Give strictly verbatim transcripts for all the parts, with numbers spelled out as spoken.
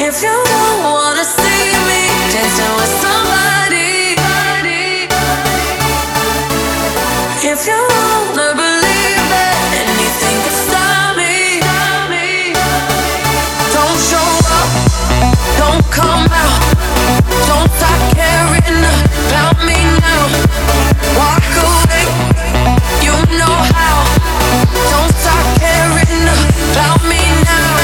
If you don't wanna see me dancing with somebody, if you wanna believe that anything can stop me, don't show up, don't come out, don't stop caring about me now. Walk away, you know how. Don't stop caring about me now.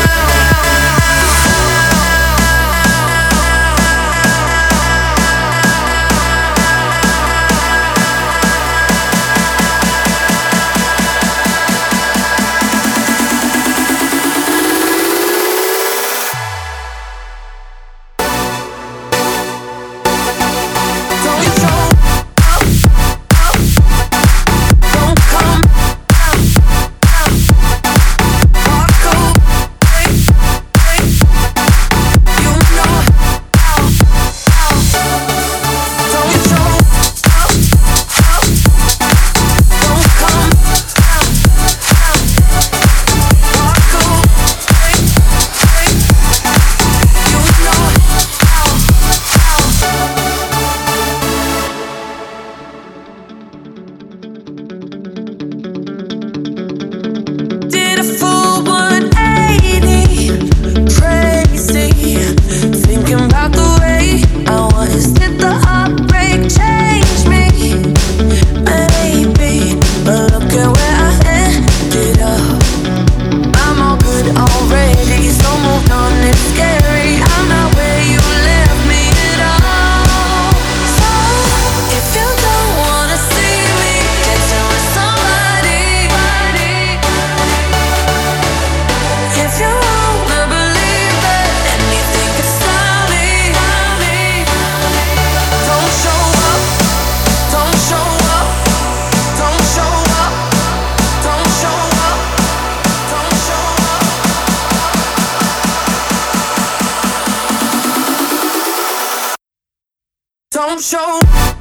Don't show